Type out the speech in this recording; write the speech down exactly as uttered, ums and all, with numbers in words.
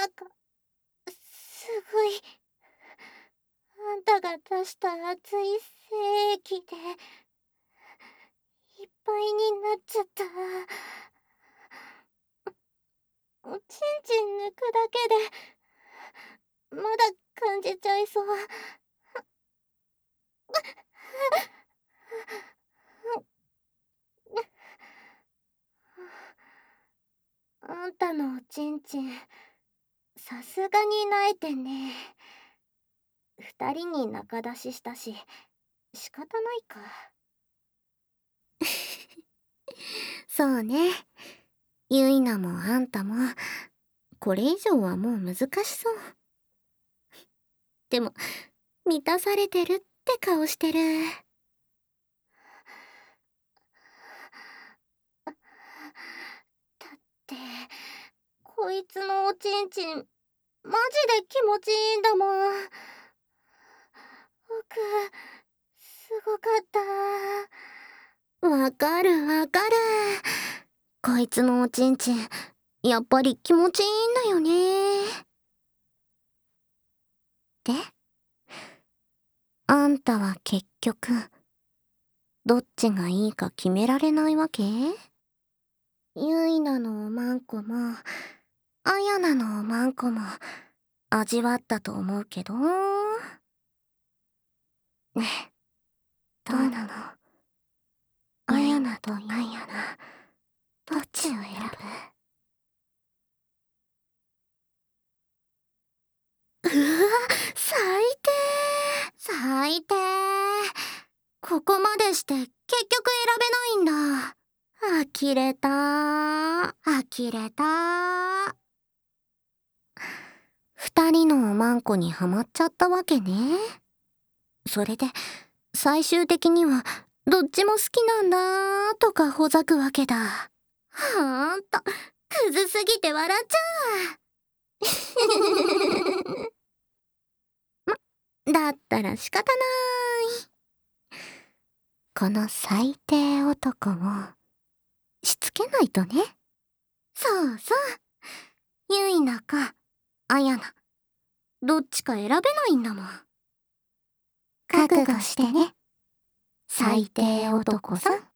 なんか、すごい、あんたが出した熱い精液で、いっぱいになっちゃった。おちんちん抜くだけで、まだ感じちゃいそう。あんたのおちんちん、さすがに萎えてね。二人に仲出ししたし、仕方ないか。 そうね。ゆいなもあんたも、これ以上はもう難しそう。でも、満たされてるって顔してる。 だって、こいつのおちんちん、マジで気持ちいいんだもん。僕、すごかった。 わかるわかる。こいつのおちんちん、やっぱり気持ちいいんだよね。で、あんたは結局、どっちがいいか決められないわけ？ゆいなのおまんこも、あやなのおまんこも、味わったと思うけど。ねえ、どうなの？あやなとゆいな、どっちを選ぶ？うわ、最低最低。ここまでして結局選べないんだ。呆れたー呆れたー。二人のおまんこにはまっちゃったわけね。それで最終的にはどっちも好きなんだーとかほざくわけだ。ほんとクズすぎて笑っちゃうわ。だったら仕方ない。この最低男もしつけないとね。そうそう。ゆいなかあやな、どっちか選べないんだもん。覚悟してね、最低男さん。